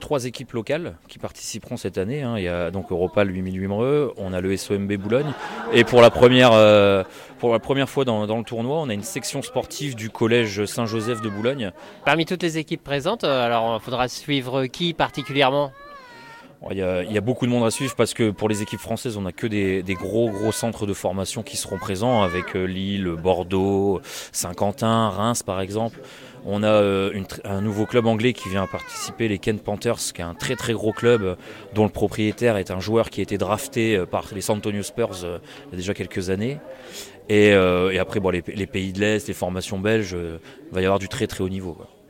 3 équipes locales qui participeront cette année. Il y a donc Europal 8000 Wimereux, on a le SOMB Boulogne. Et pour la première fois dans le tournoi, on a une section sportive du collège Saint-Joseph de Boulogne. Parmi toutes les équipes présentes, alors il faudra suivre qui particulièrement ? Il y a beaucoup de monde à suivre parce que pour les équipes françaises, on n'a que des gros centres de formation qui seront présents avec Lille, Bordeaux, Saint-Quentin, Reims par exemple. On a un nouveau club anglais qui vient participer, les Kent Panthers, qui est un très gros club dont le propriétaire est un joueur qui a été drafté par les San Antonio Spurs il y a déjà quelques années. Et après les pays de l'Est, les formations belges, il va y avoir du très haut niveau, quoi.